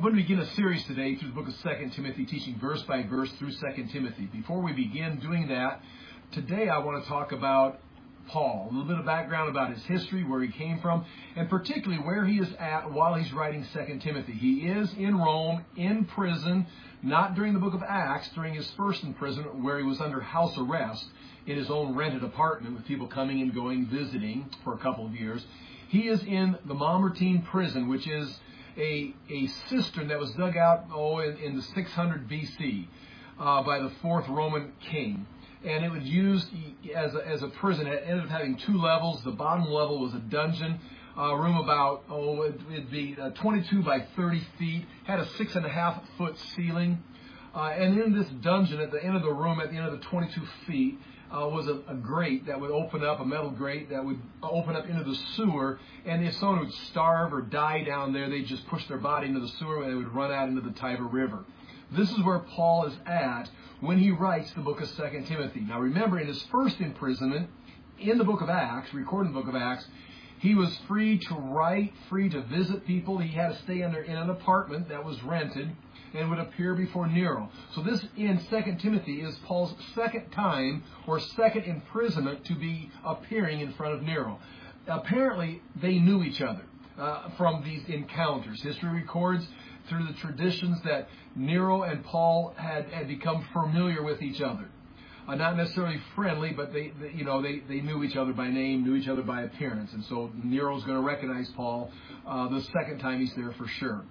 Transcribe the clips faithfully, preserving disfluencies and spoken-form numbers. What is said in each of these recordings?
I'm going to begin a series today through the book of Second Timothy, teaching verse by verse through Second Timothy. Before we begin doing that, today I want to talk about Paul, a little bit of background about his history, where he came from, and particularly where he is at while he's writing Second Timothy. He is in Rome, in prison, not during the book of Acts, during his first imprisonment, where he was under house arrest in his own rented apartment with people coming and going, visiting for a couple of years. He is in the Mamertine prison, which is a, a cistern that was dug out oh, in, in the six hundred B C uh, by the fourth Roman king. And it was used as a, as a prison. It ended up having two levels. The bottom level was a dungeon, a room about, oh, it, it'd be uh, twenty-two by thirty feet, had a six and a half foot ceiling. Uh, and in this dungeon, at the end of the room, at the end of the twenty-two feet, uh, was a, a grate that would open up, a metal grate that would open up into the sewer. And if someone would starve or die down there, they'd just push their body into the sewer and they would run out into the Tiber River. This is where Paul is at when he writes the book of Second Timothy. Now remember, in his first imprisonment, in the book of Acts, recorded in the book of Acts, he was free to write, free to visit people. He had to stay under in an apartment that was rented and would appear before Nero. So this in Second Timothy is Paul's second time or second imprisonment to be appearing in front of Nero. Apparently, they knew each other uh, from these encounters. History records through the traditions that Nero and Paul had, had become familiar with each other. Uh, not necessarily friendly, but they, they you know, they, they knew each other by name, knew each other by appearance. And so Nero's going to recognize Paul uh, the second time he's there for sure.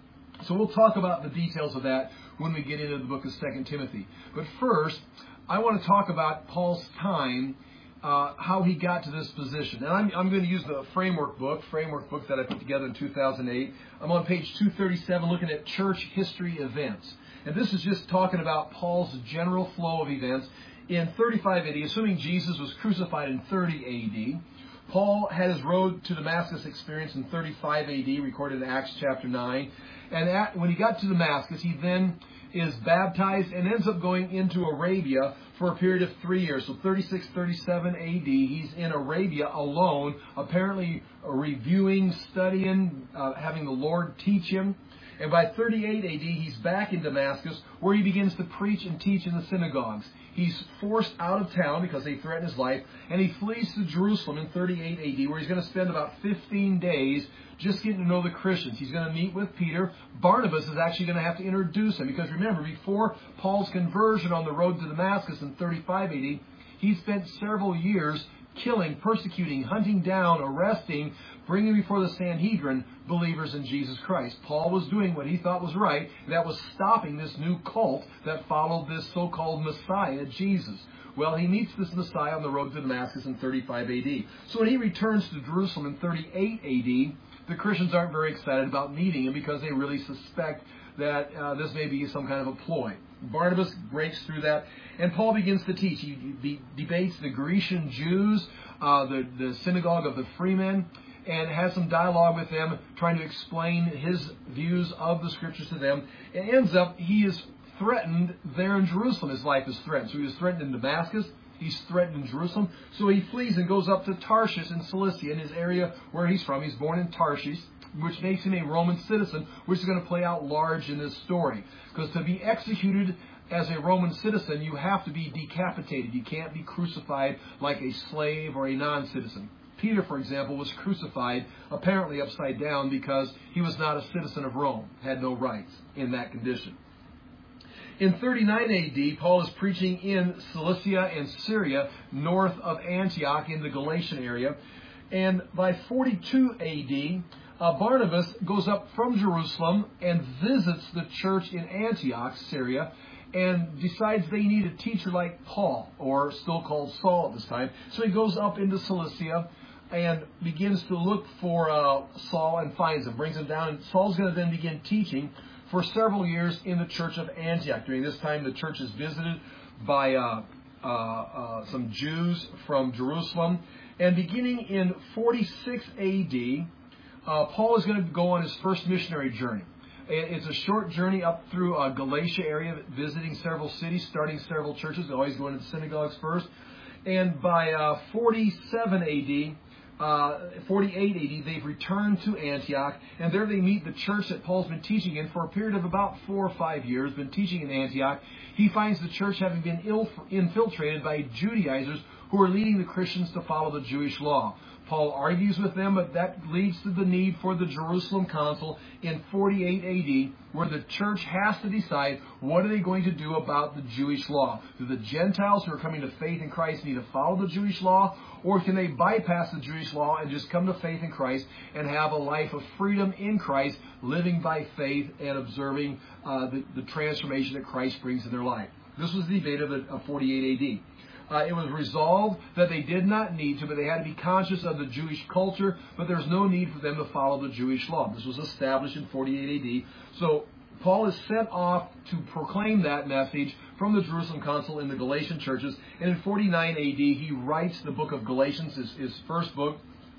So we'll talk about the details of that when we get into the book of Second Timothy. But first, I want to talk about Paul's time, uh, how he got to this position. And I'm, I'm going to use the framework book, framework book that I put together in two thousand eight. I'm on page two thirty-seven looking at church history events. And this is just talking about Paul's general flow of events. In thirty-five A D, assuming Jesus was crucified in thirty A D, Paul had his road to Damascus experience in thirty-five A D, recorded in Acts chapter nine. And at, when he got to Damascus, he then is baptized and ends up going into Arabia for a period of three years. So thirty-six, thirty-seven A D, he's in Arabia alone, apparently reviewing, studying, uh, having the Lord teach him. And by thirty-eight A D, he's back in Damascus, where he begins to preach and teach in the synagogues. He's forced out of town because they threaten his life, and he flees to Jerusalem in thirty-eight A D, where he's going to spend about fifteen days just getting to know the Christians. He's going to meet with Peter. Barnabas is actually going to have to introduce him, because remember, before Paul's conversion on the road to Damascus in thirty-five A D, he spent several years killing, persecuting, hunting down, arresting, bringing before the Sanhedrin believers in Jesus Christ. Paul was doing what he thought was right, and that was stopping this new cult that followed this so-called Messiah, Jesus. Well, he meets this Messiah on the road to Damascus in thirty-five A D. So when he returns to Jerusalem in thirty-eight A D, the Christians aren't very excited about meeting him because they really suspect that uh, this may be some kind of a ploy. Barnabas breaks through that, and Paul begins to teach. He de- debates the Grecian Jews, uh, the, the synagogue of the freemen, and has some dialogue with them, trying to explain his views of the Scriptures to them. It ends up, he is threatened there in Jerusalem. His life is threatened. So he was threatened in Damascus. He's threatened in Jerusalem. So he flees and goes up to Tarshish in Cilicia, in his area where he's from. He's born in Tarshish, which makes him a Roman citizen, which is going to play out large in this story. Because to be executed as a Roman citizen, you have to be decapitated. You can't be crucified like a slave or a non-citizen. Peter, for example, was crucified apparently upside down because he was not a citizen of Rome, had no rights in that condition. In thirty-nine A D, Paul is preaching in Cilicia and Syria, north of Antioch in the Galatian area. And by forty-two A D, uh, Barnabas goes up from Jerusalem and visits the church in Antioch, Syria, and decides they need a teacher like Paul, or still called Saul at this time. So he goes up into Cilicia and begins to look for uh, Saul and finds him, brings him down. And Saul's going to then begin teaching for several years in the church of Antioch. During this time, the church is visited by uh, uh, uh, some Jews from Jerusalem. And beginning in forty-six A D, uh, Paul is going to go on his first missionary journey. It's a short journey up through uh, Galatia area, visiting several cities, starting several churches, always going to the synagogues first. And by uh, forty-seven A D, uh, forty-eight A D, they've returned to Antioch, and there they meet the church that Paul's been teaching in for a period of about four or five years, been teaching in Antioch. He finds the church having been ill, infiltrated by Judaizers who are leading the Christians to follow the Jewish law. Paul argues with them, but that leads to the need for the Jerusalem Council in forty-eight A D, where the church has to decide what are they going to do about the Jewish law. Do the Gentiles who are coming to faith in Christ need to follow the Jewish law, or can they bypass the Jewish law and just come to faith in Christ and have a life of freedom in Christ, living by faith and observing uh, the, the transformation that Christ brings in their life? This was the debate of, the, of forty-eight A D. Uh, it was resolved that they did not need to, but they had to be conscious of the Jewish culture, but there's no need for them to follow the Jewish law. This was established in forty-eight A D. So Paul is sent off to proclaim that message from the Jerusalem Council in the Galatian churches. And in forty-nine A D, he writes the book of Galatians, his, his first book,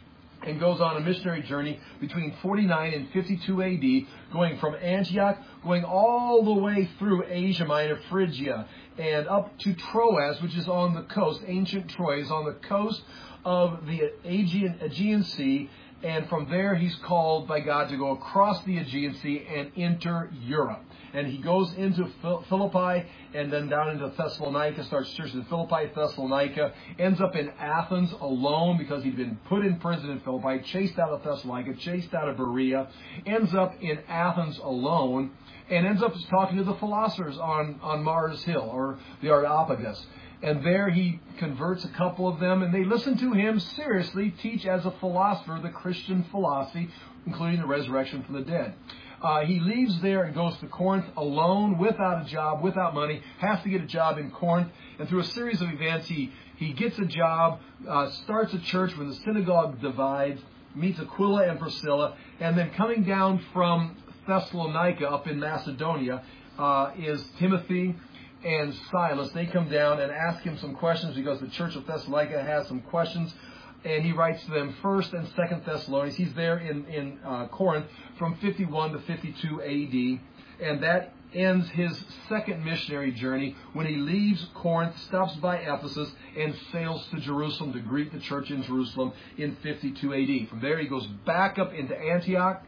and goes on a missionary journey between forty-nine and fifty-two A D, going from Antioch, going all the way through Asia Minor, Phrygia, and up to Troas, which is on the coast. Ancient Troy is on the coast of the Aegean, Aegean Sea, and from there he's called by God to go across the Aegean Sea and enter Europe. And he goes into Philippi and then down into Thessalonica, starts church in Philippi, Thessalonica, ends up in Athens alone because he'd been put in prison in Philippi, chased out of Thessalonica, chased out of Berea, ends up in Athens alone, and ends up talking to the philosophers on, on Mars Hill, or the Areopagus. And there he converts a couple of them, and they listen to him seriously teach as a philosopher the Christian philosophy, including the resurrection from the dead. Uh, he leaves there and goes to Corinth alone, without a job, without money, has to get a job in Corinth. And through a series of events, he, he gets a job, uh, starts a church when the synagogue divides, meets Aquila and Priscilla, and then coming down from Thessalonica up in Macedonia uh, is Timothy and Silas. They come down and ask him some questions because the church of Thessalonica has some questions. And he writes to them First and Second Thessalonians. He's there in, in uh, Corinth from fifty-one to fifty-two A D. And that ends his second missionary journey when he leaves Corinth, stops by Ephesus, and sails to Jerusalem to greet the church in Jerusalem in fifty-two A D. From there he goes back up into Antioch,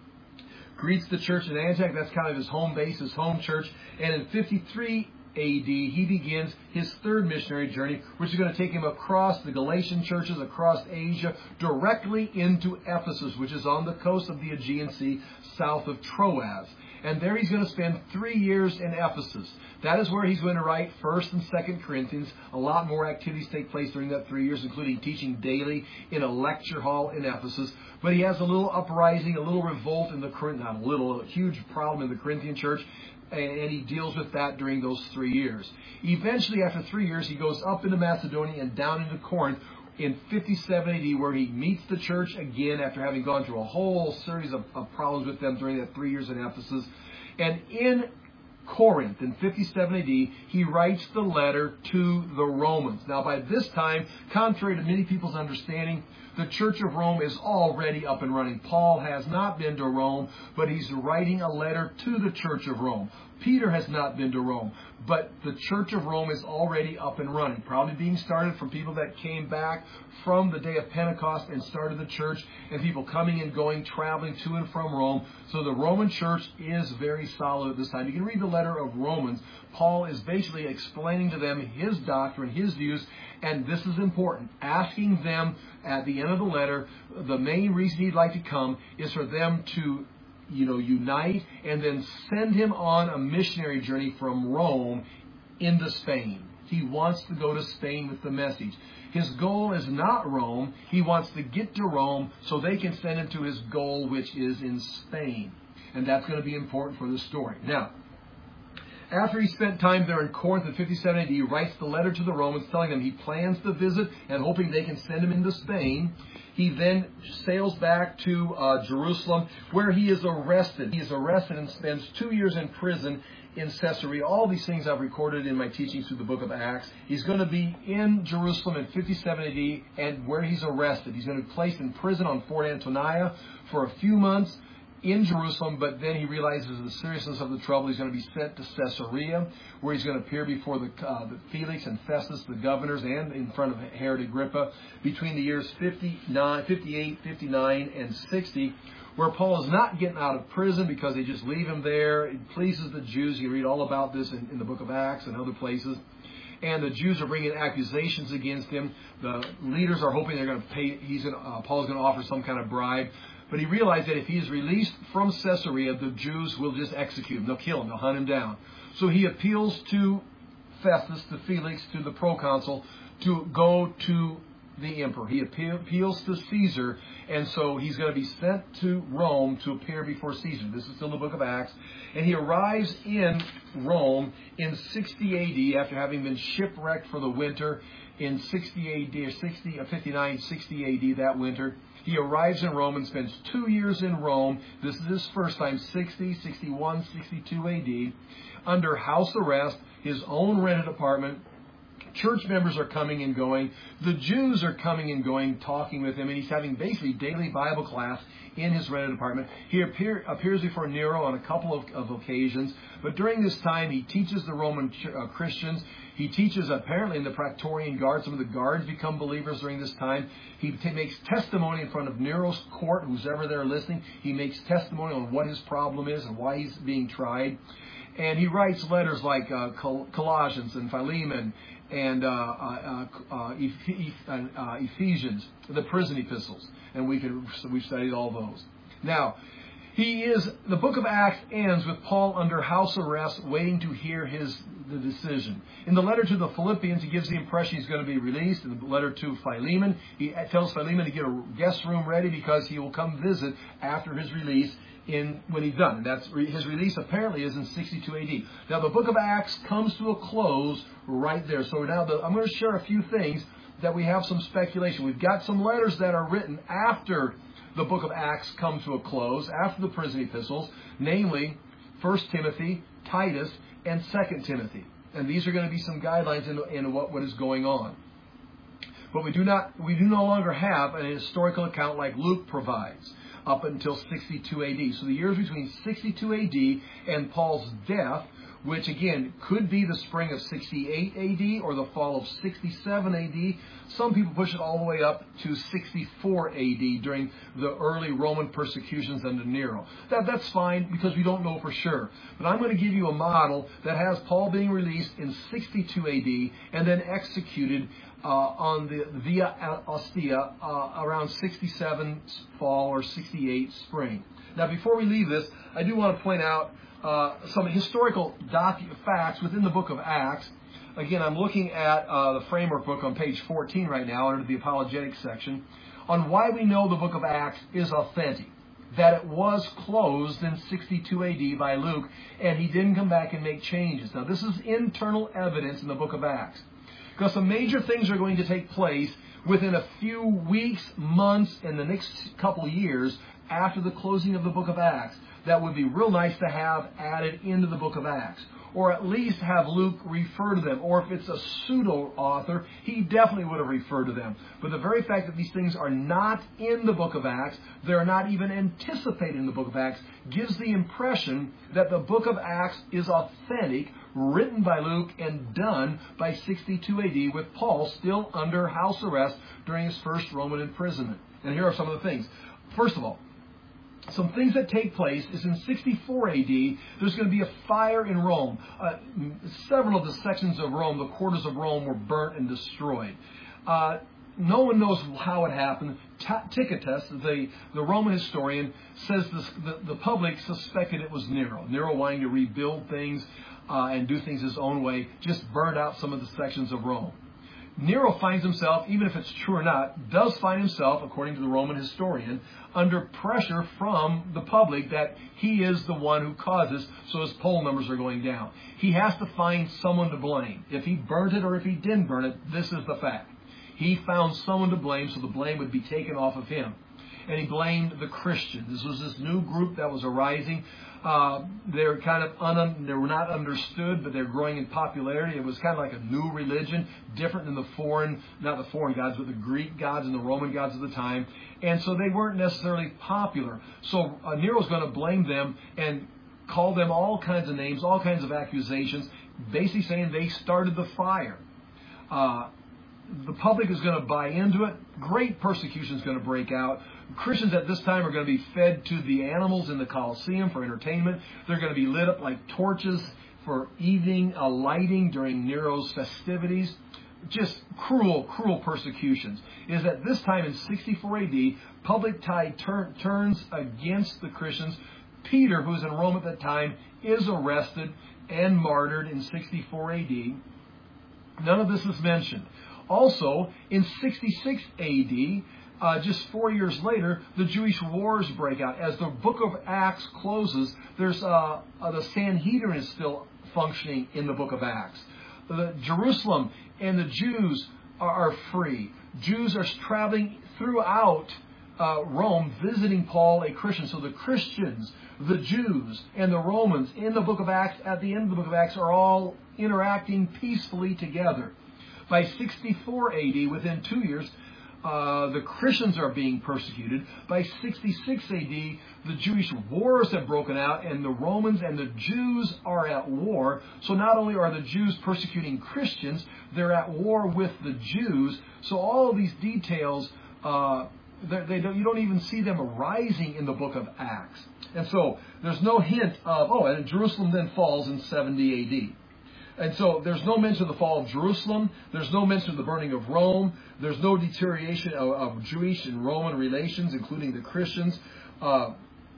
greets the church in Antioch. That's kind of his home base, his home church. And in fifty-three A D, he begins his third missionary journey, which is going to take him across the Galatian churches, across Asia, directly into Ephesus, which is on the coast of the Aegean Sea, south of Troas. And there he's going to spend three years in Ephesus. That is where he's going to write First and Second Corinthians. A lot more activities take place during that three years, including teaching daily in a lecture hall in Ephesus. But he has a little uprising, a little revolt in the Corinthian, not a little, a huge problem in the Corinthian church. And he deals with that during those three years. Eventually, after three years, he goes up into Macedonia and down into Corinth in fifty-seven A D, where he meets the church again after having gone through a whole series of, of problems with them during that three years in Ephesus. And in Corinth, in fifty-seven A D, he writes the letter to the Romans. Now, by this time, contrary to many people's understanding, the Church of Rome is already up and running. Paul has not been to Rome, but he's writing a letter to the Church of Rome. Peter has not been to Rome, but the Church of Rome is already up and running, probably being started from people that came back from the day of Pentecost and started the church, and people coming and going, traveling to and from Rome. So the Roman church is very solid at this time. You can read the letter of Romans. Paul is basically explaining to them his doctrine, his views, and this is important, asking them at the end of the letter, the main reason he'd like to come is for them to, you know, unite and then send him on a missionary journey from Rome into Spain. He wants to go to Spain with the message. His goal is not Rome. He wants to get to Rome so they can send him to his goal, which is in Spain. And that's going to be important for the story. Now, after he spent time there in Corinth in fifty-seven A D, he writes the letter to the Romans telling them he plans to visit and hoping they can send him into Spain. He then sails back to uh, Jerusalem, where he is arrested. He is arrested and spends two years in prison in Caesarea. All these things I've recorded in my teachings through the book of Acts. He's going to be in Jerusalem in fifty-seven A D, and where he's arrested. He's going to be placed in prison on Fort Antonia for a few months. in Jerusalem, but then he realizes the seriousness of the trouble. He's going to be sent to Caesarea, where he's going to appear before the, uh, the Felix and Festus, the governors, and in front of Herod Agrippa between the years fifty-nine, fifty-eight, fifty-nine, and sixty, where Paul is not getting out of prison because they just leave him there. It pleases the Jews. You read all about this in, in the book of Acts and other places. And the Jews are bringing accusations against him. The leaders are hoping they're going to pay. He's going to, uh, Paul's going to offer some kind of bribe. But he realized that if he is released from Caesarea, the Jews will just execute him. They'll kill him. They'll hunt him down. So he appeals to Festus, to Felix, to the proconsul, to go to the emperor. He appeals to Caesar, and so he's going to be sent to Rome to appear before Caesar. This is still the book of Acts. And he arrives in Rome in sixty A D after having been shipwrecked for the winter in sixty A D or sixty, fifty-nine, sixty A D that winter. He arrives in Rome and spends two years in Rome. This is his first time, sixty, sixty-one, sixty-two A D, under house arrest, his own rented apartment. Church members are coming and going. The Jews are coming and going, talking with him, and he's having basically daily Bible class in his rented apartment. He appear, appears before Nero on a couple of, of occasions, but during this time he teaches the Roman uh, Christians. He teaches apparently in the Praetorian Guard. Some of the guards become believers during this time. He t- makes testimony in front of Nero's court, who's ever there listening. He makes testimony on what his problem is and why he's being tried. And he writes letters like uh, Col- Colossians and Philemon and uh, uh, uh, Eph- uh, Ephesians, the prison epistles. And we can, so we've studied all those. Now, he is, the book of Acts ends with Paul under house arrest, waiting to hear his the decision. In the letter to the Philippians, he gives the impression he's going to be released. In the letter to Philemon, he tells Philemon to get a guest room ready because he will come visit after his release in when he's done. And that's his release apparently is in sixty-two A D. Now the book of Acts comes to a close right there. So now the, I'm going to share a few things that we have some speculation. We've got some letters that are written after the book of Acts come to a close, after the prison epistles, namely First Timothy, Titus, and Second Timothy. And these are going to be some guidelines in, in what, what is going on. But we do not we do no longer have an historical account like Luke provides up until sixty-two A D. So the years between sixty-two A D and Paul's death, which again could be the spring of sixty-eight A D or the fall of sixty-seven A D. Some people push it all the way up to sixty-four A D during the early Roman persecutions under Nero. That, that's fine because we don't know for sure. But I'm going to give you a model that has Paul being released in sixty-two A D and then executed uh, on the Via Ostia uh, around sixty-seven fall or sixty-eight spring. Now, before we leave this, I do want to point out Uh, some historical docu- facts within the book of Acts. Again, I'm looking at uh, the framework book on page fourteen right now under the apologetics section on why we know the book of Acts is authentic. That it was closed in sixty-two A D by Luke and he didn't come back and make changes. Now, this is internal evidence in the book of Acts because some major things are going to take place within a few weeks, months, and the next couple of years after the closing of the book of Acts. That would be real nice to have added into the book of Acts. Or at least have Luke refer to them. Or if it's a pseudo-author, he definitely would have referred to them. But the very fact that these things are not in the book of Acts, they're not even anticipated in the book of Acts, gives the impression that the book of Acts is authentic, written by Luke and done by sixty-two A D with Paul still under house arrest during his first Roman imprisonment. And here are some of the things. First of all, some things that take place is in sixty-four A D, there's going to be a fire in Rome. Uh, several of the sections of Rome, the quarters of Rome, were burnt and destroyed. Uh, no one knows how it happened. Tacitus, the, the Roman historian, says this, the, the public suspected it was Nero. Nero wanting to rebuild things uh, and do things his own way, just burned out some of the sections of Rome. Nero finds himself, even if it's true or not, does find himself, according to the Roman historian, under pressure from the public that he is the one who caused this, so his poll numbers are going down. He has to find someone to blame. If he burnt it or if he didn't burn it, this is the fact. He found someone to blame, so the blame would be taken off of him. and he blamed the Christians. This was this new group that was arising. Uh, they're kind of un, they were not understood, but they're growing in popularity. It was kind of like a new religion, different than the foreign, not the foreign gods, but the Greek gods and the Roman gods of the time. And so they weren't necessarily popular. So uh, Nero's going to blame them and call them all kinds of names, all kinds of accusations, basically saying they started the fire. Uh, the public is going to buy into it. Great persecution is going to break out. Christians at this time are going to be fed to the animals in the Colosseum for entertainment. They're going to be lit up like torches for evening uh, lighting during Nero's festivities. Just cruel, cruel persecutions. It is at this time in sixty-four A D, public tide tur- turns against the Christians. Peter, who's in Rome at that time, is arrested and martyred in sixty-four A D. None of this is mentioned. Also, in sixty-six A D, uh, just four years later, the Jewish wars break out. As the book of Acts closes, there's uh, uh, the Sanhedrin is still functioning in the book of Acts. The Jerusalem and the Jews are, are free. Jews are traveling throughout uh, Rome, visiting Paul, a Christian. So the Christians, the Jews, and the Romans in the book of Acts, at the end of the book of Acts, are all interacting peacefully together. By sixty-four A D, within two years, uh, the Christians are being persecuted. By sixty-six A D, the Jewish wars have broken out, and the Romans and the Jews are at war. So not only are the Jews persecuting Christians, they're at war with the Jews. So all of these details, uh, they, they don't, you don't even see them arising in the book of Acts. And so there's no hint of, oh, and Jerusalem then falls in seventy A D. And so there's no mention of the fall of Jerusalem. There's no mention of the burning of Rome. There's no deterioration of, of Jewish and Roman relations, including the Christians. Uh,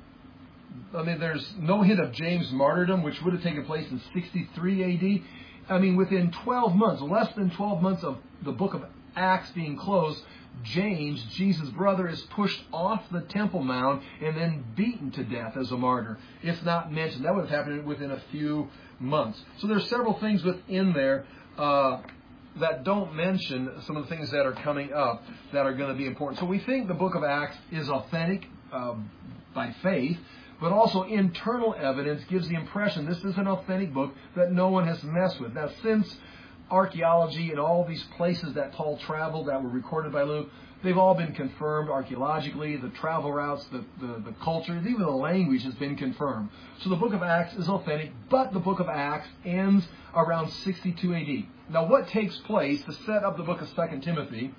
I mean, there's no hint of James' martyrdom, which would have taken place in sixty-three A D. I mean, within twelve months, less than twelve months of the book of Acts being closed, James, Jesus' brother, is pushed off the Temple Mount and then beaten to death as a martyr. It's not mentioned. That would have happened within a few months. So there's several things within there uh, that don't mention some of the things that are coming up that are going to be important. So we think the book of Acts is authentic uh, by faith, but also internal evidence gives the impression this is an authentic book that no one has messed with. Now, since archaeology and all these places that Paul traveled that were recorded by Luke, they've all been confirmed archaeologically, the travel routes, the, the, the culture, even the language has been confirmed. So the book of Acts is authentic, but the book of Acts ends around sixty-two A D. Now what takes place to set up the book of Second Timothy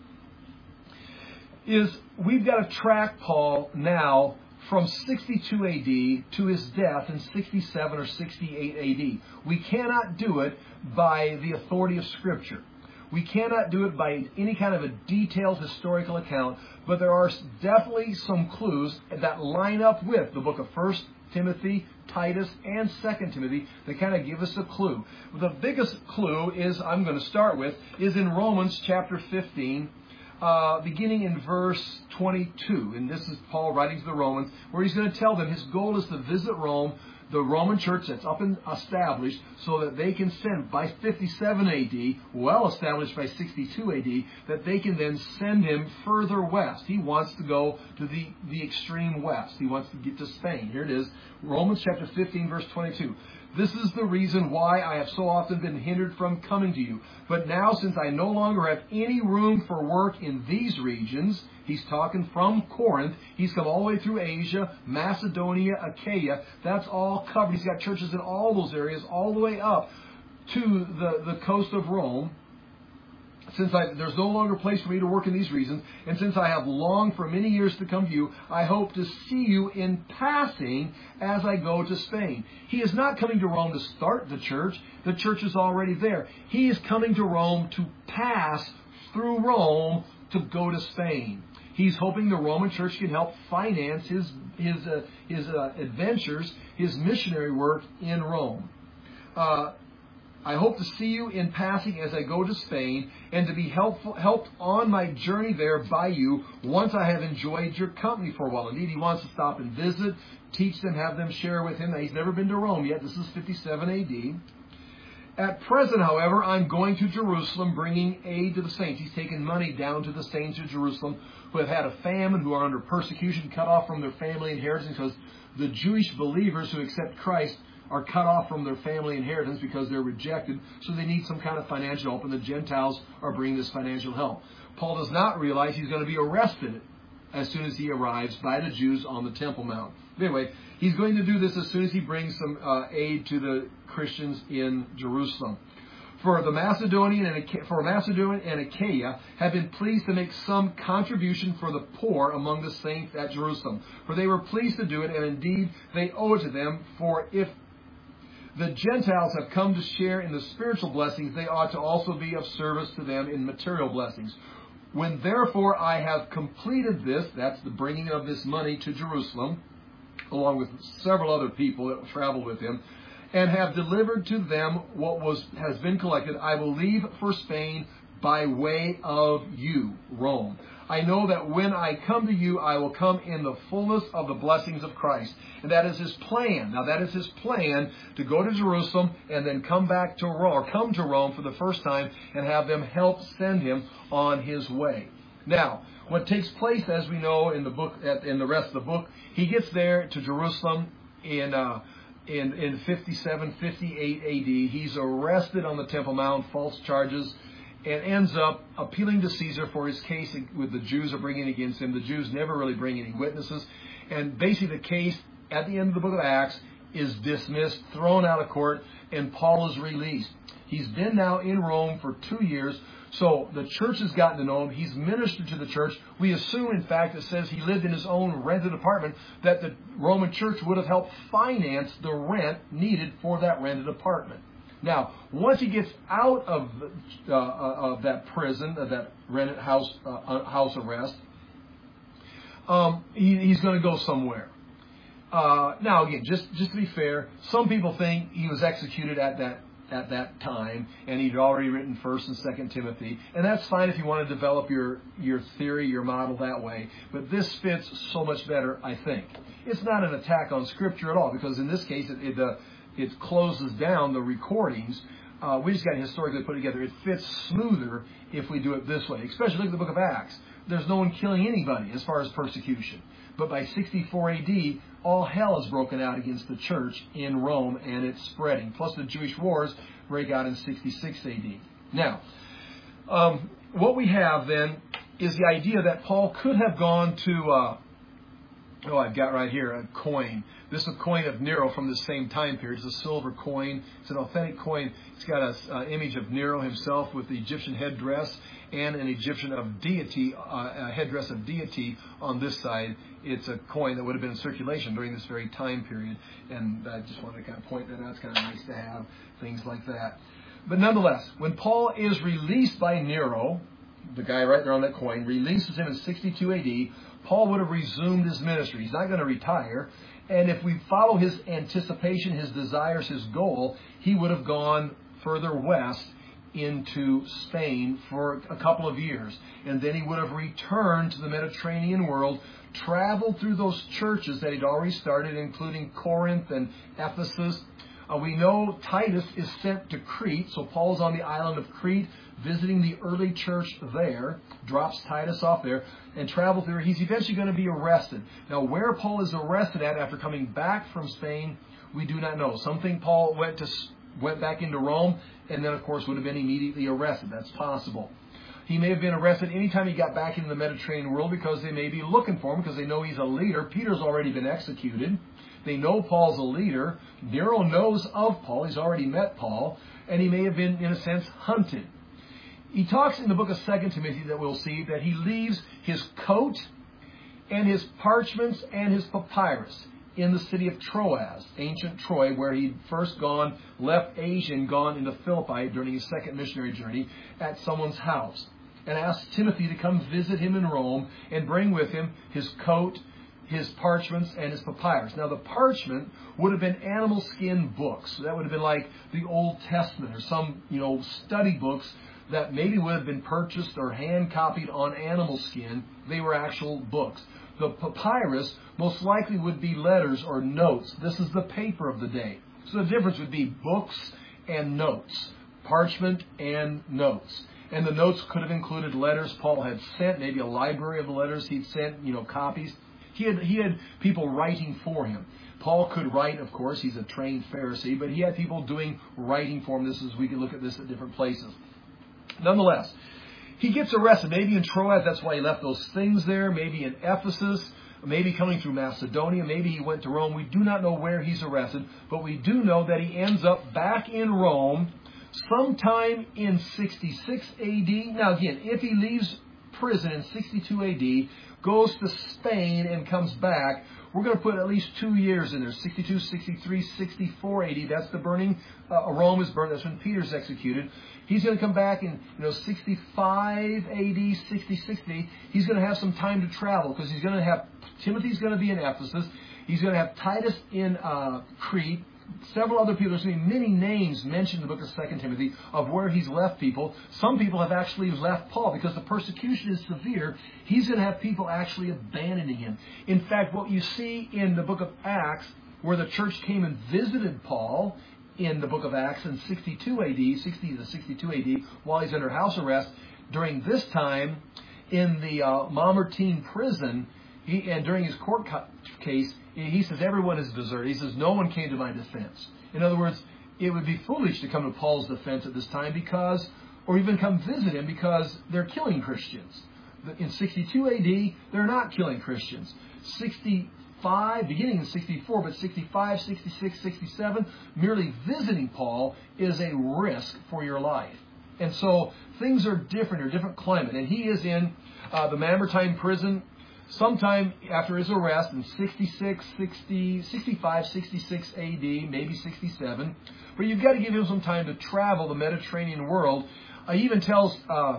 is we've got to track Paul now from sixty-two A D to his death in sixty-seven or sixty-eight A D. We cannot do it by the authority of Scripture. We cannot do it by any kind of a detailed historical account, but there are definitely some clues that line up with the book of First Timothy, Titus, and Second Timothy that kind of give us a clue. The biggest clue is, I'm going to start with, is in Romans chapter fifteen, uh, beginning in verse twenty-two. And this is Paul writing to the Romans, where he's going to tell them his goal is to visit Rome, the Roman church that's up and established, so that they can send, by fifty-seven A D, well established by sixty-two A D, that they can then send him further west. He wants to go to the, the extreme west. He wants to get to Spain. Here it is, Romans chapter fifteen, verse twenty-two. This is the reason why I have so often been hindered from coming to you. But now, since I no longer have any room for work in these regions, he's talking from Corinth. He's come all the way through Asia, Macedonia, Achaia. That's all covered. He's got churches in all those areas, all the way up to the, the coast of Rome. Since I, there's no longer place for me to work in these regions, and since I have longed for many years to come to you, I hope to see you in passing as I go to Spain. He is not coming to Rome to start the church. The church is already there. He is coming to Rome to pass through Rome to go to Spain. He's hoping the Roman church can help finance his his uh, his uh, adventures, his missionary work in Rome. Uh, I hope to see you in passing as I go to Spain, and to be helpful, helped on my journey there by you once I have enjoyed your company for a while. Indeed, he wants to stop and visit, teach them, have them share with him. Now, he's never been to Rome yet. This is fifty-seven A D. At present, however, I'm going to Jerusalem, bringing aid to the saints. He's taken money down to the saints of Jerusalem who have had a famine, who are under persecution, cut off from their family inheritance, because the Jewish believers who accept Christ are cut off from their family inheritance because they're rejected, so they need some kind of financial help, and the Gentiles are bringing this financial help. Paul does not realize he's going to be arrested as soon as he arrives by the Jews on the Temple Mount. Anyway, he's going to do this as soon as he brings some uh, aid to the Christians in Jerusalem. For the Macedonian and for Macedonia and Achaia have been pleased to make some contribution for the poor among the saints at Jerusalem. For they were pleased to do it, and indeed they owe it to them. For if the Gentiles have come to share in the spiritual blessings, they ought to also be of service to them in material blessings. When therefore I have completed this, that's the bringing of this money to Jerusalem, along with several other people that travel with him, and have delivered to them what was has been collected, I will leave for Spain by way of you, Rome. I know that when I come to you, I will come in the fullness of the blessings of Christ. And that is his plan. Now, that is his plan, to go to Jerusalem and then come back to Rome, or come to Rome for the first time, and have them help send him on his way. Now, what takes place, as we know in the book, in the rest of the book, he gets there to Jerusalem in uh, in in fifty-seven, fifty-eight A D. He's arrested on the Temple Mount, false charges, and ends up appealing to Caesar for his case with the Jews are bringing against him. The Jews never really bring any witnesses. And basically the case at the end of the book of Acts is dismissed, thrown out of court, and Paul is released. He's been now in Rome for two years, so the church has gotten to know him. He's ministered to the church. We assume, in fact, it says he lived in his own rented apartment, that the Roman church would have helped finance the rent needed for that rented apartment. Now, once he gets out of uh, of that prison, of that rented house uh, house arrest, um, he, he's going to go somewhere. Uh, now, again, just just to be fair, some people think he was executed at that at that time, and he'd already written First and Second Timothy, and that's fine if you want to develop your your theory, your model that way. But this fits so much better, I think. It's not an attack on Scripture at all, because in this case, it. it uh, It closes down the recordings. Uh, we just got to historically put together. It fits smoother if we do it this way. Especially look at the book of Acts. There's no one killing anybody as far as persecution. But by sixty-four A D, all hell is broken out against the church in Rome, and it's spreading. Plus the Jewish wars break out in sixty-six A D. Now, um, what we have then is the idea that Paul could have gone to... Uh, Oh, I've got right here a coin. This is a coin of Nero from the same time period. It's a silver coin. It's an authentic coin. It's got an uh, image of Nero himself with the Egyptian headdress and an Egyptian of deity, uh, a headdress of deity on this side. It's a coin that would have been in circulation during this very time period. And I just wanted to kind of point that out. It's kind of nice to have things like that. But nonetheless, when Paul is released by Nero, the guy right there on that coin, releases him in sixty-two A D, Paul would have resumed his ministry. He's not going to retire. And if we follow his anticipation, his desires, his goal, he would have gone further west into Spain for a couple of years. And then he would have returned to the Mediterranean world, traveled through those churches that he'd already started, including Corinth and Ephesus. Uh, we know Titus is sent to Crete, so Paul's on the island of Crete, visiting the early church there, drops Titus off there, and travels through. He's eventually going to be arrested. Now, where Paul is arrested at after coming back from Spain, we do not know. Some think Paul went to went back into Rome, and then, of course, would have been immediately arrested. That's possible. He may have been arrested anytime he got back into the Mediterranean world, because they may be looking for him, because they know he's a leader. Peter's already been executed. They know Paul's a leader. Nero knows of Paul. He's already met Paul. And he may have been, in a sense, hunted. He talks in the book of Second Timothy that we'll see that he leaves his coat and his parchments and his papyrus in the city of Troas, ancient Troy, where he'd first gone, left Asia and gone into Philippi during his second missionary journey, at someone's house, and asked Timothy to come visit him in Rome and bring with him his coat, his parchments, and his papyrus. Now, the parchment would have been animal skin books. That would have been like the Old Testament or some, you know, study books that maybe would have been purchased or hand-copied on animal skin. They were actual books. The papyrus most likely would be letters or notes. This is the paper of the day. So the difference would be books and notes. Parchment and notes. And the notes could have included letters Paul had sent, maybe a library of the letters he'd sent, you know, copies. He had, he had people writing for him. Paul could write, of course, he's a trained Pharisee, but he had people doing writing for him. This is, we can look at this at different places. Nonetheless, he gets arrested, maybe in Troas, that's why he left those things there, maybe in Ephesus, maybe coming through Macedonia, maybe he went to Rome. We do not know where he's arrested, but we do know that he ends up back in Rome sometime in sixty-six A D. Now again, if he leaves prison in sixty-two A D, goes to Spain and comes back, we're going to put at least two years in there, sixty-two, sixty-three, sixty-four A D. That's the burning, uh, Rome is burned. That's when Peter's executed. He's going to come back in, you know, sixty-five A D, sixty-six A D. He's going to have some time to travel because he's going to have, Timothy's going to be in Ephesus. He's going to have Titus in uh, Crete. Several other people. There's going to be many names mentioned in the book of Second Timothy of where he's left people. Some people have actually left Paul because the persecution is severe. He's going to have people actually abandoning him. In fact, what you see in the book of Acts, where the church came and visited Paul in the book of Acts in sixty-two A D, sixty to sixty-two A D, while he's under house arrest, during this time in the uh, Mamertine prison, he, and during his court case, he says everyone is deserted. He says no one came to my defense. In other words, it would be foolish to come to Paul's defense at this time because, or even come visit him because they're killing Christians. In sixty-two A D, they're not killing Christians. sixty-five, beginning in sixty-four, but sixty-five, sixty-six, sixty-seven, merely visiting Paul is a risk for your life. And so things are different, or different climate. And he is in uh, the Mamertine prison sometime after his arrest in sixty-six, sixty, sixty-five, sixty-six A D, maybe sixty-seven. But you've got to give him some time to travel the Mediterranean world. Uh, he even tells uh,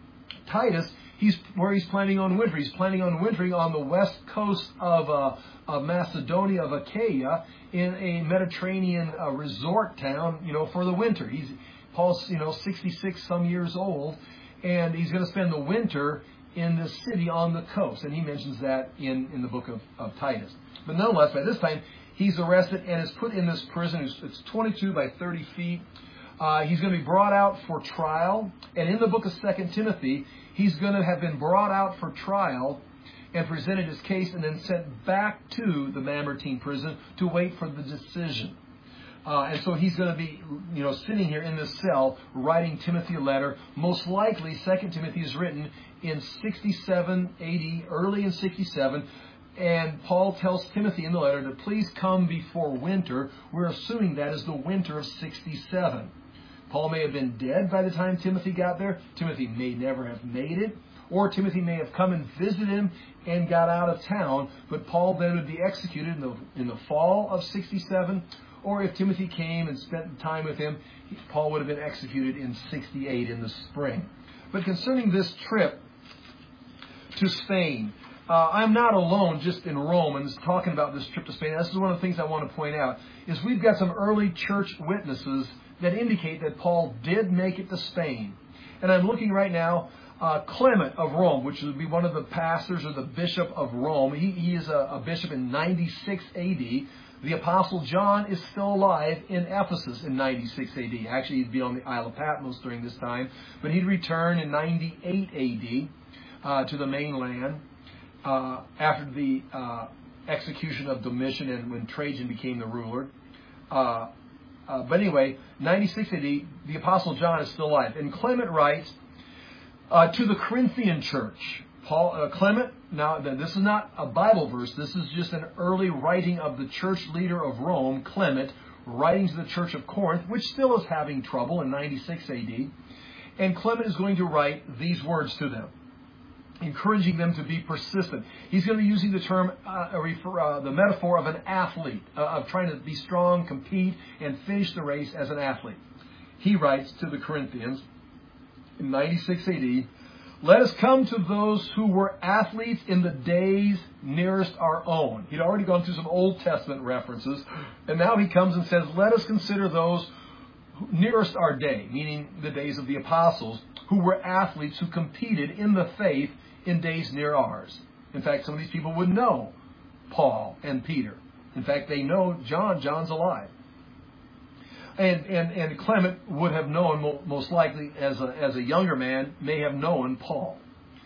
Titus he's where he's planning on wintering. He's planning on wintering on the west coast of, uh, of Macedonia, of Achaia, in a Mediterranean uh, resort town, you know, for the winter. He's Paul's, you know, sixty-six some years old, and he's going to spend the winter in the city on the coast. And he mentions that in, in the book of, of Titus. But nonetheless, by this time, he's arrested and is put in this prison. It's, it's twenty-two by thirty feet. Uh, he's going to be brought out for trial. And in the book of Second Timothy, he's going to have been brought out for trial and presented his case and then sent back to the Mamertine prison to wait for the decision. Uh, and so he's going to be, you know, sitting here in this cell writing Timothy a letter. Most likely, Second Timothy is written in sixty-seven A D, early in sixty-seven. And Paul tells Timothy in the letter to please come before winter. We're assuming that is the winter of sixty-seven. Paul may have been dead by the time Timothy got there. Timothy may never have made it. Or Timothy may have come and visited him and got out of town. But Paul then would be executed in the, in the fall of sixty-seven. Or if Timothy came and spent time with him, Paul would have been executed in sixty-eight in the spring. But concerning this trip to Spain, uh, I'm not alone just in Romans talking about this trip to Spain. This is one of the things I want to point out, is we've got some early church witnesses that indicate that Paul did make it to Spain. And I'm looking right now, uh, Clement of Rome, which would be one of the pastors or the bishop of Rome. He, he is a, a bishop in ninety-six A D. The Apostle John is still alive in Ephesus in ninety-six A D. Actually, he'd be on the Isle of Patmos during this time. But he'd return in ninety-eight A D uh, to the mainland uh, after the uh, execution of Domitian and when Trajan became the ruler. Uh, uh, but anyway, ninety-six A D, the Apostle John is still alive. And Clement writes uh, to the Corinthian church. Paul uh, Clement, now this is not a Bible verse, this is just an early writing of the church leader of Rome, Clement, writing to the church of Corinth, which still is having trouble in ninety-six A D. And Clement is going to write these words to them, encouraging them to be persistent. He's going to be using the term, uh, refer, uh, the metaphor of an athlete, uh, of trying to be strong, compete, and finish the race as an athlete. He writes to the Corinthians in ninety-six A D, let us come to those who were athletes in the days nearest our own. He'd already gone through some Old Testament references, and now he comes and says, let us consider those nearest our day, meaning the days of the apostles, who were athletes who competed in the faith in days near ours. In fact, some of these people would know Paul and Peter. In fact, they know John. John's alive. And, and, and Clement would have known, most likely, as a, as a younger man, may have known Paul.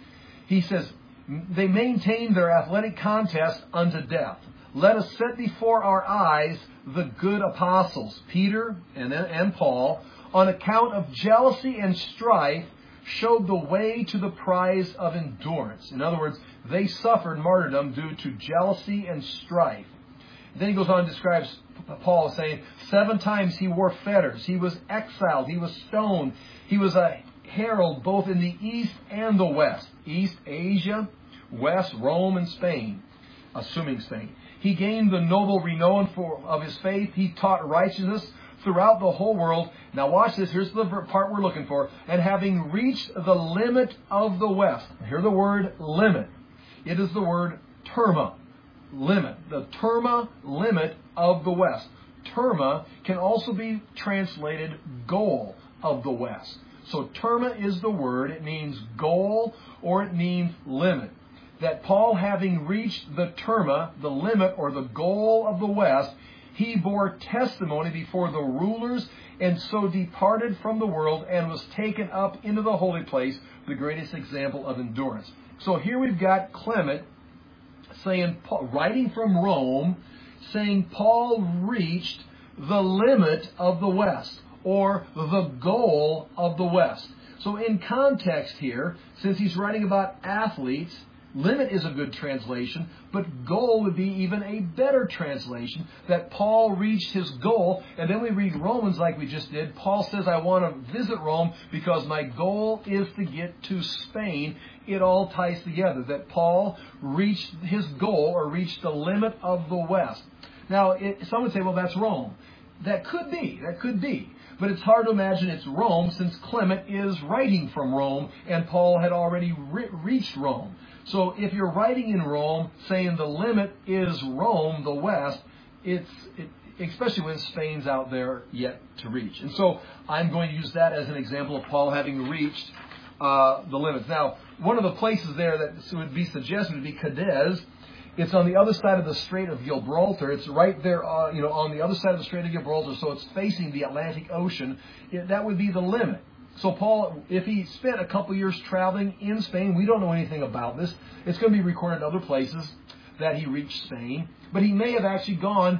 He says, they maintained their athletic contest unto death. Let us set before our eyes the good apostles, Peter and, and Paul, on account of jealousy and strife, showed the way to the prize of endurance. In other words, they suffered martyrdom due to jealousy and strife. Then he goes on and describes Paul as saying, seven times he wore fetters. He was exiled. He was stoned. He was a herald both in the east and the west. East, Asia. West, Rome and Spain. Assuming Spain. He gained the noble renown for, of his faith. He taught righteousness throughout the whole world. Now watch this. Here's the part we're looking for. And having reached the limit of the west. Hear the word limit. It is the word terma. Limit. The terma limit of the west. Terma can also be translated goal of the west. So terma is the word. It means goal or it means limit. That Paul, having reached the terma, the limit or the goal of the west, he bore testimony before the rulers and so departed from the world and was taken up into the holy place, the greatest example of endurance. So here we've got Clement saying, writing from Rome, saying Paul reached the limit of the West, or the goal of the West. So in context here, since he's writing about athletes, limit is a good translation, but goal would be even a better translation, that Paul reached his goal. And then we read Romans like we just did. Paul says, I want to visit Rome because my goal is to get to Spain. It all ties together, that Paul reached his goal or reached the limit of the West. Now, it, some would say, well, that's Rome. That could be. That could be. But it's hard to imagine it's Rome since Clement is writing from Rome and Paul had already re- reached Rome. So if you're writing in Rome saying the limit is Rome, the West, it's it, especially when Spain's out there yet to reach. And so I'm going to use that as an example of Paul having reached uh, the limits. Now, one of the places there that would be suggested would be Cadiz. It's on the other side of the Strait of Gibraltar. It's right there, uh, you know, on the other side of the Strait of Gibraltar, so it's facing the Atlantic Ocean. It, that would be the limit. So Paul, if he spent a couple years traveling in Spain, we don't know anything about this. It's going to be recorded in other places that he reached Spain. But he may have actually gone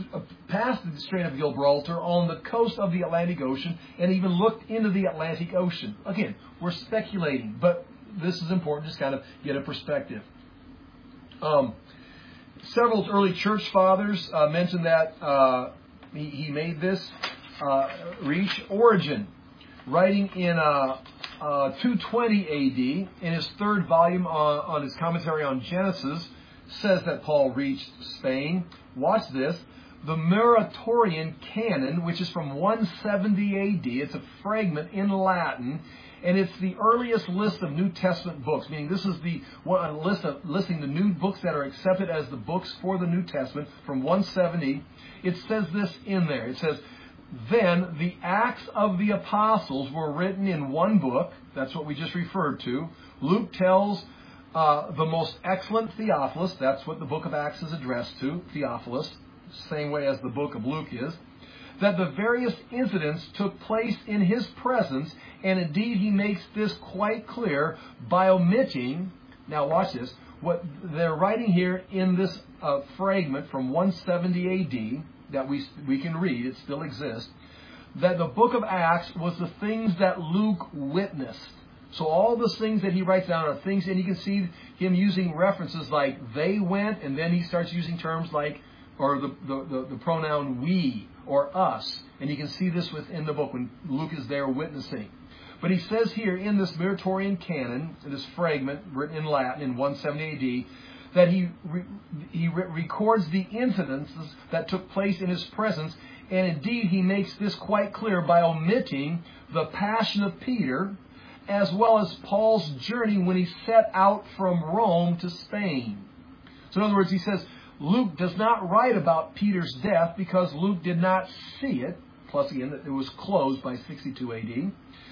past the Strait of Gibraltar on the coast of the Atlantic Ocean and even looked into the Atlantic Ocean. Again, we're speculating, but this is important, just kind of get a perspective. Um, several early church fathers uh, mentioned that uh, he, he made this uh, reach. Origen, writing in uh, uh, two twenty A D, in his third volume on, on his commentary on Genesis, says that Paul reached Spain. Watch this. The Muratorian Canon, which is from one seventy A D, it's a fragment in Latin, and it's the earliest list of New Testament books, meaning this is the one list of listing the new books that are accepted as the books for the New Testament from one seventy. It says this in there. It says, then the Acts of the Apostles were written in one book. That's what we just referred to. Luke tells uh, the most excellent Theophilus. That's what the book of Acts is addressed to, Theophilus, same way as the book of Luke is. That the various incidents took place in his presence, and indeed he makes this quite clear by omitting, now watch this, what they're writing here in this uh, fragment from one seventy A D, that we we can read, it still exists, that the book of Acts was the things that Luke witnessed. So all the things that he writes down are things, and you can see him using references like they went, and then he starts using terms like, or the, the, the, the pronoun we, or us. And you can see this within the book when Luke is there witnessing. But he says here in this Muratorian Canon, this fragment written in Latin in one seventy A D, that he re, he re- records the incidences that took place in his presence, and indeed he makes this quite clear by omitting the passion of Peter, as well as Paul's journey when he set out from Rome to Spain. So in other words, he says, Luke does not write about Peter's death because Luke did not see it. Plus, again, it was closed by sixty-two A D.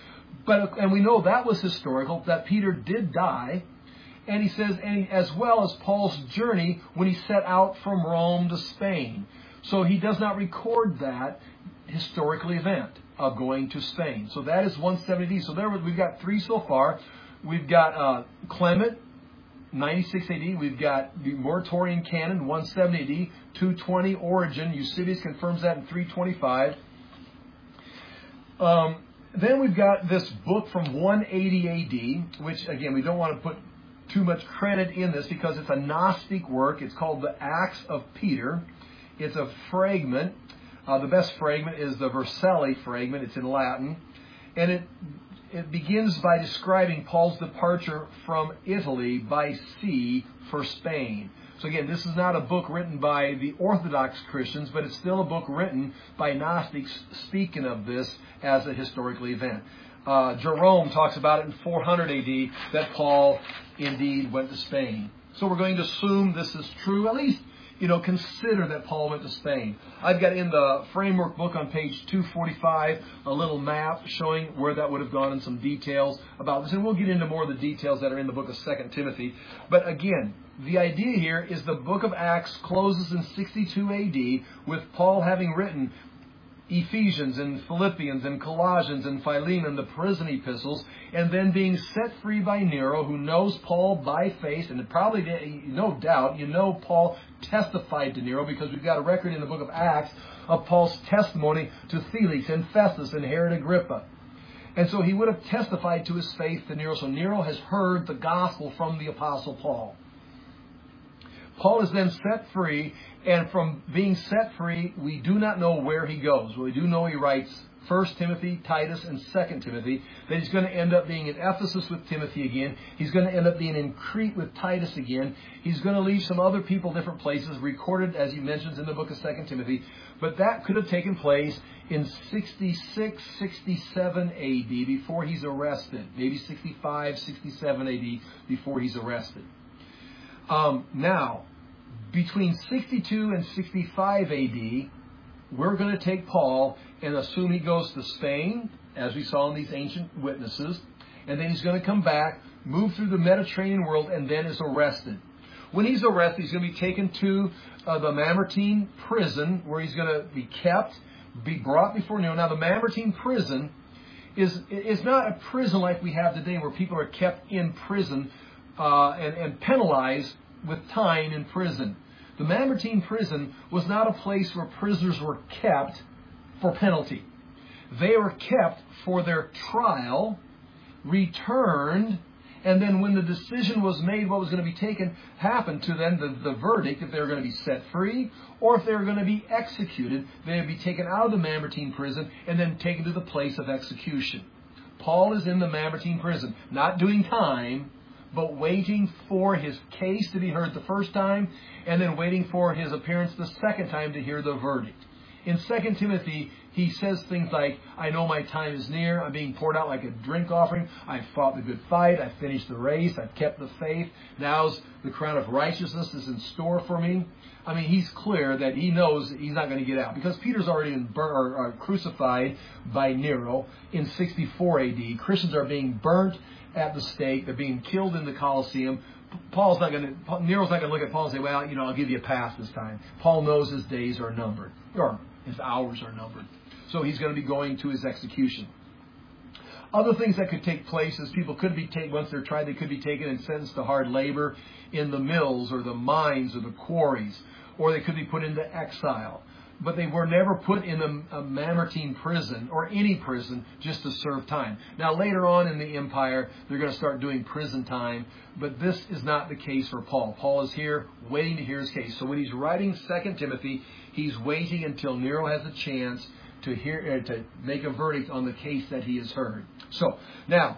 But, and we know that was historical, that Peter did die. And he says, and he, as well as Paul's journey when he set out from Rome to Spain. So he does not record that. historical event of going to Spain. So that is one seventy A D. So there we've got three so far. We've got uh, Clement, ninety-six A D. We've got the Muratorian Canon, one seventy A D. two twenty Origen. Eusebius confirms that in three twenty-five. Um, then we've got this book from one eighty A D, which, again, we don't want to put too much credit in this because it's a Gnostic work. It's called the Acts of Peter. It's a fragment. Uh, the best fragment is the Vercelli fragment. It's in Latin. And it it begins by describing Paul's departure from Italy by sea for Spain. So again, this is not a book written by the Orthodox Christians, but it's still a book written by Gnostics speaking of this as a historical event. Uh, Jerome talks about it in four hundred A D that Paul indeed went to Spain. So we're going to assume this is true, at least, you know, consider that Paul went to Spain. I've got in the framework book on page two forty-five a little map showing where that would have gone and some details about this. And we'll get into more of the details that are in the book of Second Timothy. But again, the idea here is the book of Acts closes in sixty-two A D with Paul having written Ephesians and Philippians and Colossians and Philemon, the prison epistles, and then being set free by Nero, who knows Paul by face, and probably, no doubt, you know Paul testified to Nero because we've got a record in the book of Acts of Paul's testimony to Felix and Festus and Herod Agrippa. And so he would have testified to his faith to Nero. So Nero has heard the gospel from the Apostle Paul. Paul is then set free, and from being set free, we do not know where he goes. Well, we do know he writes First Timothy, Titus, and Second Timothy. That he's going to end up being in Ephesus with Timothy again. He's going to end up being in Crete with Titus again. He's going to leave some other people different places, recorded, as he mentions in the book of Second Timothy. But that could have taken place in sixty-six, sixty-seven A D before he's arrested. Maybe sixty-five, sixty-seven A D before he's arrested. Um, now, between sixty-two and sixty-five A D, we're going to take Paul and assume he goes to Spain, as we saw in these ancient witnesses, and then he's going to come back, move through the Mediterranean world, and then is arrested. When he's arrested, he's going to be taken to uh, the Mamertine prison, where he's going to be kept, be brought before Nero. Now, the Mamertine prison is is not a prison like we have today, where people are kept in prison uh, and, and penalized with time in prison. The Mamertine prison was not a place where prisoners were kept for penalty. They were kept for their trial, returned, and then when the decision was made, what was going to be taken, happened to them, the, the verdict, if they were going to be set free, or if they were going to be executed, they would be taken out of the Mamertine prison and then taken to the place of execution. Paul is in the Mamertine prison, not doing time, but waiting for his case to be heard the first time, and then waiting for his appearance the second time to hear the verdict. In Second Timothy, he says things like, I know my time is near, I'm being poured out like a drink offering, I've fought the good fight, I've finished the race, I've kept the faith, now's the crown of righteousness is in store for me. I mean, he's clear that he knows he's not going to get out, because Peter's already been bur- or, or crucified by Nero in sixty-four A D. Christians are being burnt at the stake. They're being killed in the Colosseum. Paul's not going to, Nero's not going to look at Paul and say, well, you know, I'll give you a pass this time. Paul knows his days are numbered, or his hours are numbered. So he's going to be going to his execution. Other things that could take place is people could be taken, once they're tried, they could be taken and sentenced to hard labor in the mills or the mines or the quarries, or they could be put into exile. But they were never put in a, a Mamertine prison or any prison just to serve time. Now, later on in the empire, they're going to start doing prison time. But this is not the case for Paul. Paul is here waiting to hear his case. So when he's writing Second Timothy, he's waiting until Nero has a chance to hear uh, to make a verdict on the case that he has heard. So now,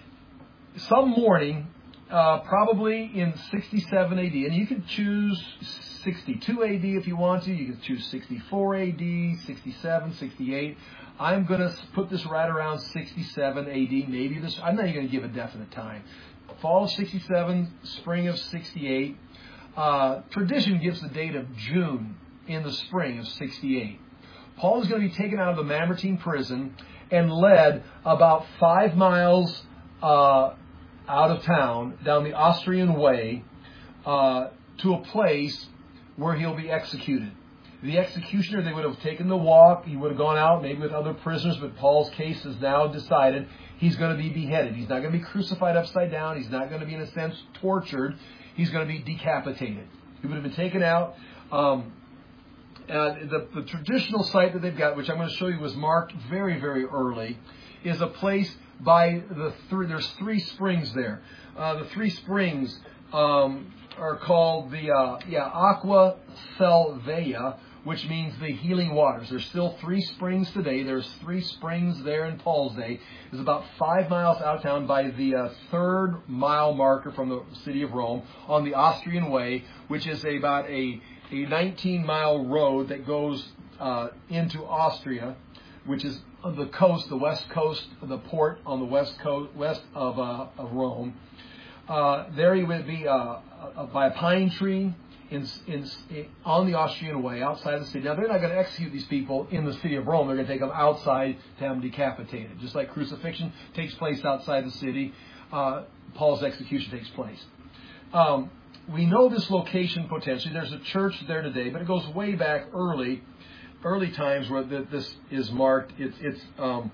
some morning, uh, probably in sixty-seven A D, and you can choose sixty-two A D if you want to. You can choose sixty-four A D, sixty-seven, sixty-eight. I'm going to put this right around sixty-seven A D. Maybe this. I'm not even going to give a definite time. Fall of sixty-seven, spring of sixty-eight. Uh, tradition gives the date of June in the spring of sixty-eight. Paul is going to be taken out of the Mamertine prison and led about five miles uh, out of town down the Austrian Way uh, to a place where he'll be executed. The executioner, they would have taken the walk. He would have gone out, maybe with other prisoners, but Paul's case is now decided. He's going to be beheaded. He's not going to be crucified upside down. He's not going to be, in a sense, tortured. He's going to be decapitated. He would have been taken out. Um, and the, the traditional site that they've got, which I'm going to show you, was marked very, very early, is a place by the three. There's three springs there. Uh, the three springs um, are called the uh, yeah Aqua Salvia, which means the healing waters. There's still three springs today. There's three springs there in Paul's day. It's about five miles out of town by the uh, third mile marker from the city of Rome on the Austrian Way, which is about a, a nineteen mile road that goes uh, into Austria, which is the coast, the west coast, the port on the west coast, west of, uh, of Rome. Uh, there you would be uh, uh, by a pine tree. In, in, in, on the Austrian Way, outside the city. Now, they're not going to execute these people in the city of Rome. They're going to take them outside to have them decapitated. Just like crucifixion takes place outside the city, uh, Paul's execution takes place. Um, we know this location potentially. There's a church there today, but it goes way back early, early times where the, this is marked. It's, it's um,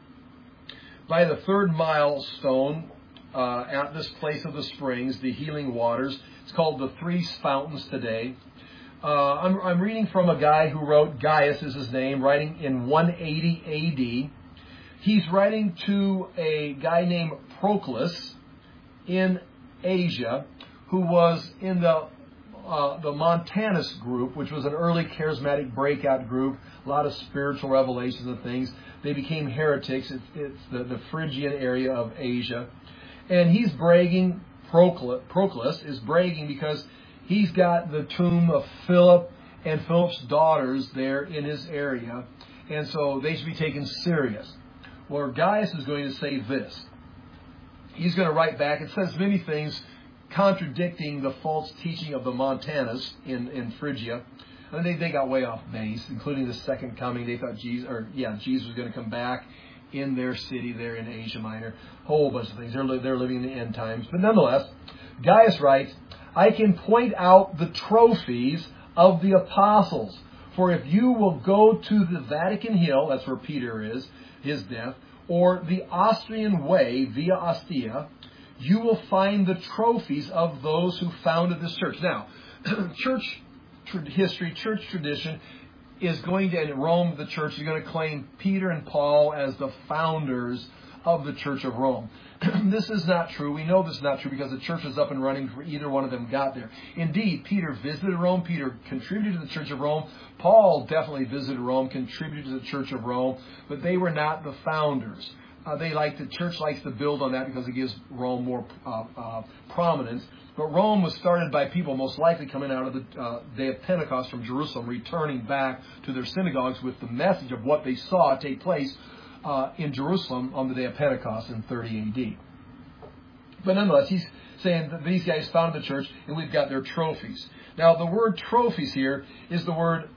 by the third milestone uh, at this place of the springs, the healing waters. It's called the Three Fountains today. Uh, I'm, I'm reading from a guy who wrote, Gaius is his name, writing in one eighty A D. He's writing to a guy named Proclus in Asia, who was in the uh, the Montanus group, which was an early charismatic breakout group, a lot of spiritual revelations and things. They became heretics. It's, it's the, the Phrygian area of Asia. And he's bragging, Proclus is bragging because he's got the tomb of Philip and Philip's daughters there in his area, and so they should be taken serious. Well, Gaius is going to say this. He's going to write back. It says many things contradicting the false teaching of the Montanus in, in Phrygia. And they, they got way off base, including the second coming. They thought Jesus, or yeah, Jesus was going to come back in their city there in Asia Minor. A whole bunch of things. They're, they're living in the end times. But nonetheless, Gaius writes, I can point out the trophies of the apostles. For if you will go to the Vatican Hill, that's where Peter is, his death, or the Austrian Way, Via Ostia, you will find the trophies of those who founded this church. Now, church history, church tradition is going to, in Rome, the church is going to claim Peter and Paul as the founders of the Church of Rome. This is not true. We know this is not true because the church was up and running before either one of them got there. Indeed, Peter visited Rome. Peter contributed to the Church of Rome. Paul definitely visited Rome, contributed to the Church of Rome, but they were not the founders. Uh, they like the church likes to build on that because it gives Rome more uh, uh, prominence. But Rome was started by people most likely coming out of the uh, day of Pentecost from Jerusalem, returning back to their synagogues with the message of what they saw take place uh, in Jerusalem on the day of Pentecost in thirty A D. But nonetheless, he's saying that these guys founded the church and we've got their trophies. Now, the word trophies here is the word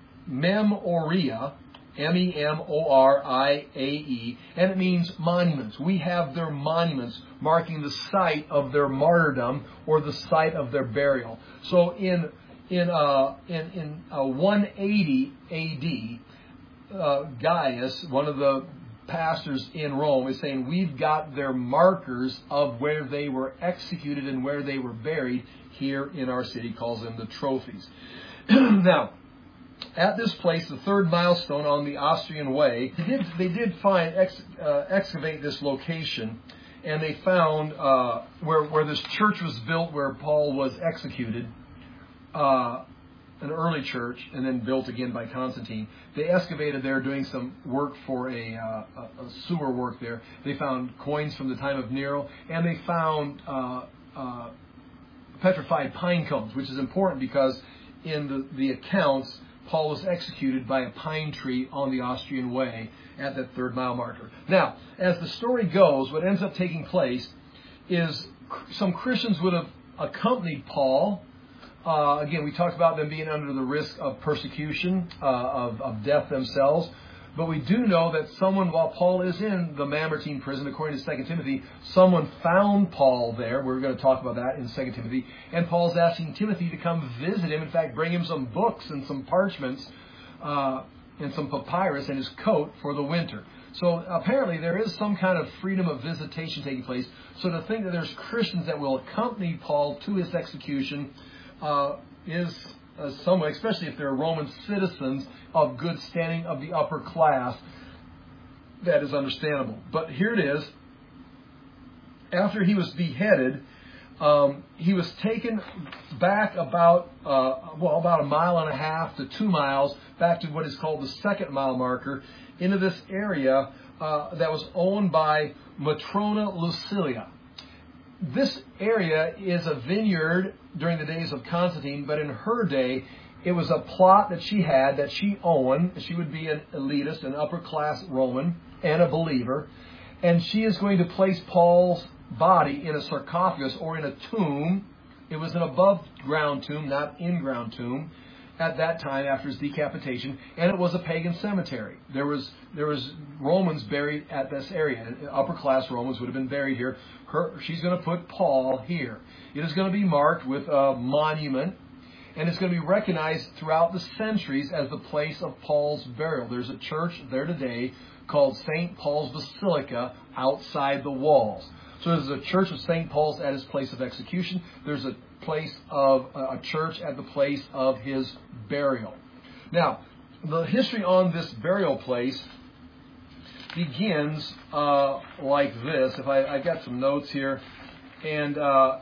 memoria, M E M O R I A E, and it means monuments. We have their monuments marking the site of their martyrdom or the site of their burial. So in in uh, in, in uh, one eighty A D, uh, Gaius, one of the pastors in Rome, is saying we've got their markers of where they were executed and where they were buried here in our city. Calls them the trophies. Now, at this place, the third milestone on the Austrian Way, they did, they did find, ex, uh, excavate this location, and they found uh, where, where this church was built where Paul was executed, uh, an early church, and then built again by Constantine. They excavated there doing some work for a, uh, a sewer work there. They found coins from the time of Nero, and they found uh, uh, petrified pine cones, which is important because in the, the accounts, Paul was executed by a pine tree on the Austrian Way at that third mile marker. Now, as the story goes, what ends up taking place is some Christians would have accompanied Paul. Uh, again, we talked about them being under the risk of persecution, uh, of, of death themselves. But we do know that someone, while Paul is in the Mamertine prison, according to Second Timothy, someone found Paul there. We're going to talk about that in Second Timothy. And Paul's asking Timothy to come visit him. In fact, bring him some books and some parchments uh, and some papyrus and his coat for the winter. So apparently there is some kind of freedom of visitation taking place. So to think that there's Christians that will accompany Paul to his execution uh, is... Uh, somewhat, especially if they're Roman citizens of good standing of the upper class, that is understandable. But here it is. After he was beheaded, um, he was taken back about, uh, well, about a mile and a half to two miles, back to what is called the second mile marker, into this area uh, that was owned by Matrona Lucilia. This area is a vineyard during the days of Constantine, but in her day, it was a plot that she had, that she owned. She would be an elitist, an upper-class Roman, and a believer. And she is going to place Paul's body in a sarcophagus or in a tomb. It was an above-ground tomb, not in-ground tomb, at that time after his decapitation, and it was a pagan cemetery. There was there was Romans buried at this area. Upper class Romans would have been buried here. Her, she's going to put Paul here. It is going to be marked with a monument, and it's going to be recognized throughout the centuries as the place of Paul's burial. There's a church there today called Saint Paul's Basilica outside the walls. So there's a church of Saint Paul's at his place of execution. There's a place of a church at the place of his burial. Now, the history on this burial place begins uh, like this. If I, I got some notes here, and uh,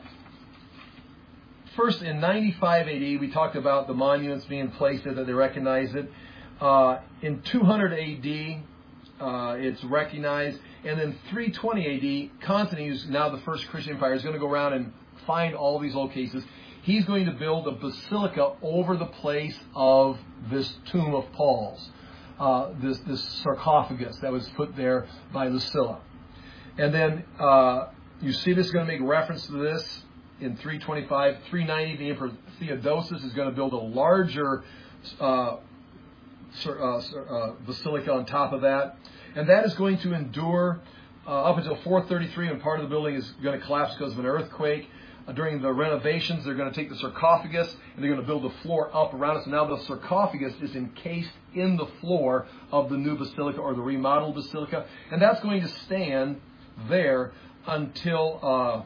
first in ninety-five A D, we talked about the monuments being placed there that they recognized it. Uh, in two hundred A D, uh, it's recognized, and then three twenty A D, Constantine, who's now the first Christian empire, is going to go around and find all these locations. He's going to build a basilica over the place of this tomb of Paul's, uh, this, this sarcophagus that was put there by Lucilla. And then uh, you see this is going to make reference to this in three twenty-five. three ninety, the Emperor Theodosius is going to build a larger uh, uh, uh, basilica on top of that. And that is going to endure uh, up until four thirty-three, when part of the building is going to collapse because of an earthquake. Uh, during the renovations, they're going to take the sarcophagus and they're going to build a floor up around it. So now the sarcophagus is encased in the floor of the new basilica or the remodeled basilica. And that's going to stand there until uh,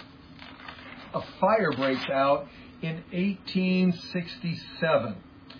a fire breaks out in eighteen sixty-seven.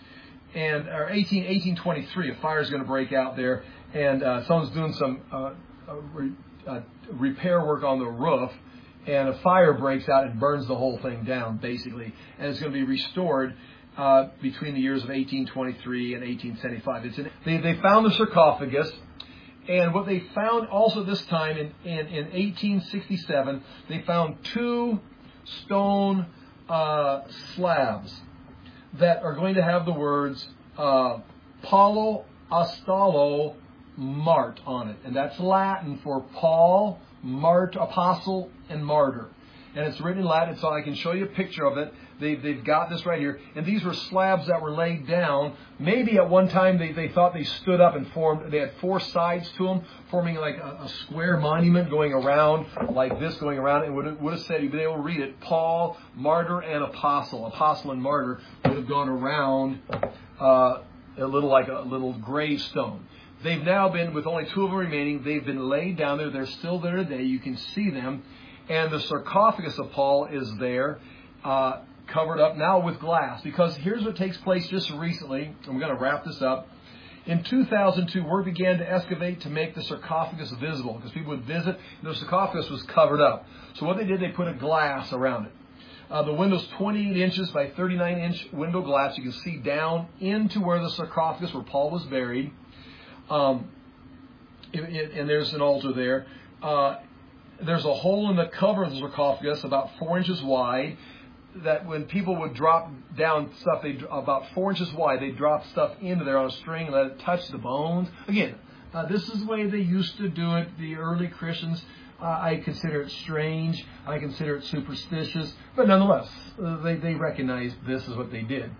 And or eighteen, eighteen twenty-three, a fire is going to break out there. And uh, someone's doing some uh, uh, re, uh, repair work on the roof. And a fire breaks out and burns the whole thing down, basically. And it's going to be restored uh, between the years of eighteen twenty-three and eighteen seventy-five. It's in, they, they found the sarcophagus. And what they found also this time in, in, in eighteen sixty-seven, they found two stone uh, slabs that are going to have the words uh, Paulo Apostolo Mart on it. And that's Latin for Paul, Mart, Apostle, and Martyr. And it's written in Latin, so I can show you a picture of it. They've, they've got this right here. And these were slabs that were laid down. Maybe at one time they, they thought they stood up and formed, they had four sides to them, forming like a, a square monument going around, like this going around. And would have, would have said, you'd been able to read it, Paul, Martyr, and Apostle. Apostle and Martyr would have gone around uh, a little like a little gravestone. They've now been, with only two of them remaining, they've been laid down there. They're still there today. You can see them. And the sarcophagus of Paul is there, uh, covered up now with glass. Because here's what takes place just recently, and we're going to wrap this up. In two thousand two, work began to excavate to make the sarcophagus visible, because people would visit, and the sarcophagus was covered up. So what they did, they put a glass around it. Uh, the window's twenty-eight inches by thirty-nine inch window glass. You can see down into where the sarcophagus, where Paul was buried. Um, it, it, and there's an altar there. Uh, there's a hole in the cover of the sarcophagus about four inches wide, that when people would drop down stuff, they about four inches wide, they drop stuff into there on a string and let it touch the bones. Again, uh, this is the way they used to do it. The early Christians, uh, I consider it strange. I consider it superstitious. But nonetheless, uh, they, they recognized this is what they did.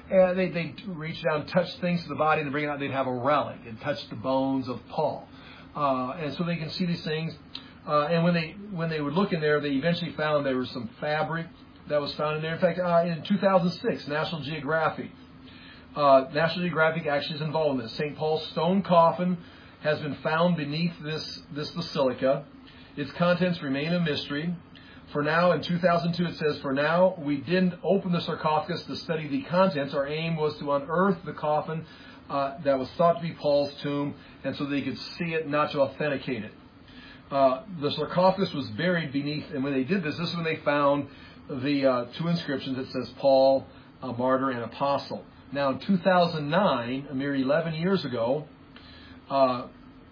and they they reach down, touch things to the body, and bring it out. They'd have a relic and touch the bones of Paul, uh, and so they can see these things. Uh, and when they when they would look in there, they eventually found there was some fabric that was found in there. In fact, uh, in two thousand six, National Geographic, uh, National Geographic actually is involved in this. Saint Paul's stone coffin has been found beneath this this basilica. Its contents remain a mystery. For now, in two thousand two, it says, "For now, we didn't open the sarcophagus to study the contents. Our aim was to unearth the coffin uh, that was thought to be Paul's tomb, and so they could see it, not to authenticate it." Uh, the sarcophagus was buried beneath, and when they did this, this is when they found the uh, two inscriptions that says Paul, a martyr and apostle. Now, in two thousand nine, a mere eleven years ago, uh,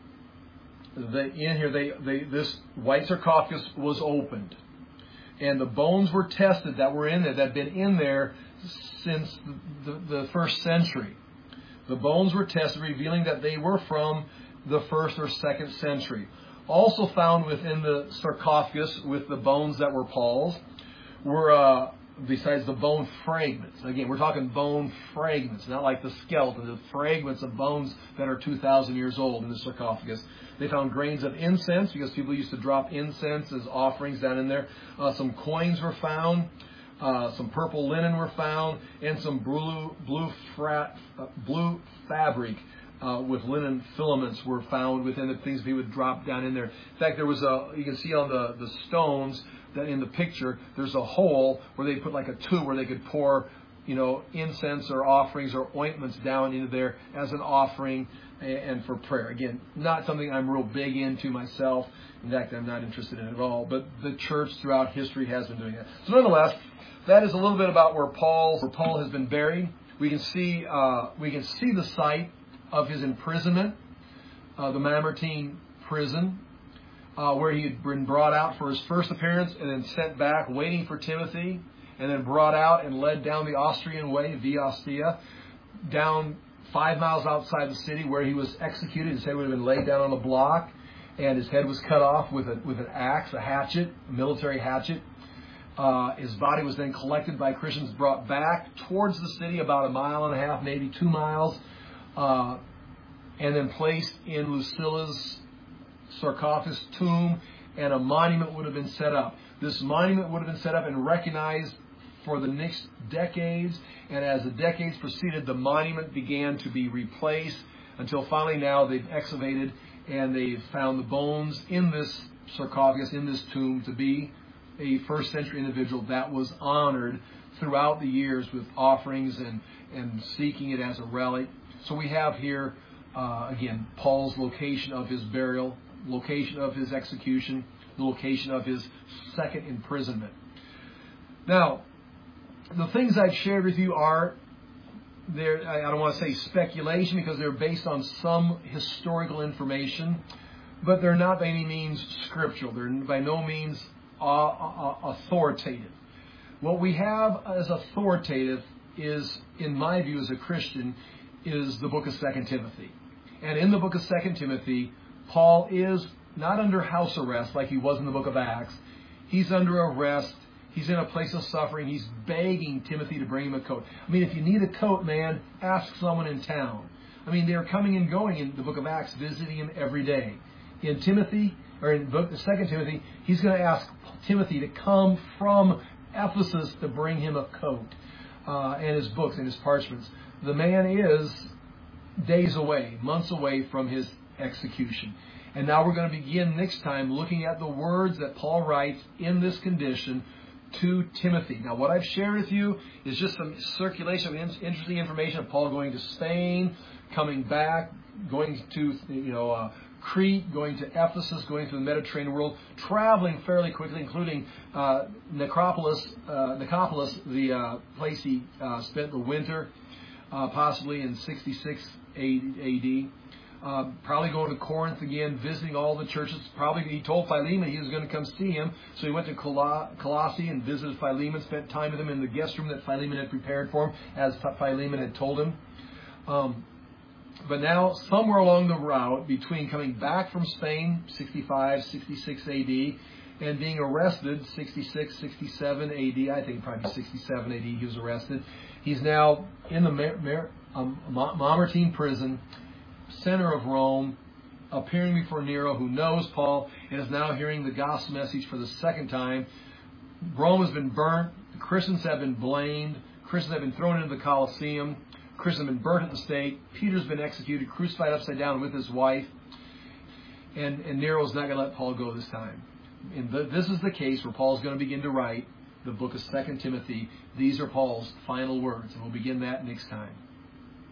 the, in here, they, they, this white sarcophagus was opened, and the bones were tested that were in there, that had been in there since the, the, the first century. The bones were tested, revealing that they were from the first or second century. Also found within the sarcophagus with the bones that were Paul's were, uh, besides the bone fragments. Again, we're talking bone fragments, not like the skeleton, the fragments of bones that are two thousand years old in the sarcophagus. They found grains of incense, because people used to drop incense as offerings down in there. Uh, some coins were found. Uh, some purple linen were found, and some blue, blue, frat, uh, blue fabric Uh, with linen filaments were found within the things he would drop down in there. In fact, there was a, you can see on the, the stones that in the picture, there's a hole where they put like a tube where they could pour, you know, incense or offerings or ointments down into there as an offering and for prayer. Again, not something I'm real big into myself. In fact, I'm not interested in it at all. But the church throughout history has been doing that. So nonetheless, that is a little bit about where Paul, where Paul has been buried. We can see, uh, we can see the site of his imprisonment, uh, the Mamertine prison, uh, where he had been brought out for his first appearance and then sent back waiting for Timothy, and then brought out and led down the Austrian way, Via Ostia, down five miles outside the city where he was executed. His head would have been laid down on a block, and his head was cut off with, a, with an axe, a hatchet, a military hatchet. Uh, his body was then collected by Christians, brought back towards the city about a mile and a half, maybe two miles, Uh, and then placed in Lucilla's sarcophagus tomb, and a monument would have been set up. This monument would have been set up and recognized for the next decades, and as the decades proceeded, the monument began to be replaced until finally now they've excavated and they've found the bones in this sarcophagus, in this tomb, to be a first century individual that was honored throughout the years with offerings and, and seeking it as a relic. So we have here, uh, again, Paul's location of his burial, location of his execution, the location of his second imprisonment. Now, the things I've shared with you are, they're, I don't want to say speculation because they're based on some historical information, but they're not by any means scriptural. They're by no means uh, uh, authoritative. What we have as authoritative is, in my view as a Christian, is the book of Second Timothy. And in the book of Second Timothy, Paul is not under house arrest like he was in the book of Acts. He's under arrest. He's in a place of suffering. He's begging Timothy to bring him a coat. I mean, if you need a coat, man, ask someone in town. I mean, they're coming and going in the book of Acts, visiting him every day. In Timothy, or in book Second Timothy, he's going to ask Timothy to come from Ephesus to bring him a coat uh, and his books and his parchments. The man is days away, months away from his execution. And now we're going to begin next time looking at the words that Paul writes in this condition to Timothy. Now, what I've shared with you is just some circulation of interesting information of Paul going to Spain, coming back, going to, you know, uh, Crete, going to Ephesus, going through the Mediterranean world, traveling fairly quickly, including uh, Nicopolis, uh, Nicopolis, the uh, place he uh, spent the winter, uh, possibly in sixty-six A D. Uh, probably going to Corinth again, visiting all the churches. Probably he told Philemon he was going to come see him, so he went to Colossae and visited Philemon, spent time with him in the guest room that Philemon had prepared for him, as Philemon had told him. Um, but now, somewhere along the route, between coming back from Spain, sixty-five, sixty-six A D, and being arrested, sixty-six, sixty-seven A D, I think probably sixty-seven A D he was arrested. He's now in the Mar- Mar- um, Mamertine prison, center of Rome, appearing before Nero, who knows Paul and is now hearing the gospel message for the second time. Rome has been burnt. Christians have been blamed. Christians have been thrown into the Colosseum. Christians have been burnt at the stake. Peter's been executed, crucified upside down with his wife. And, and Nero's not going to let Paul go this time. And the, this is the case where Paul's going to begin to write the book of Second Timothy. These are Paul's final words, and we'll begin that next time.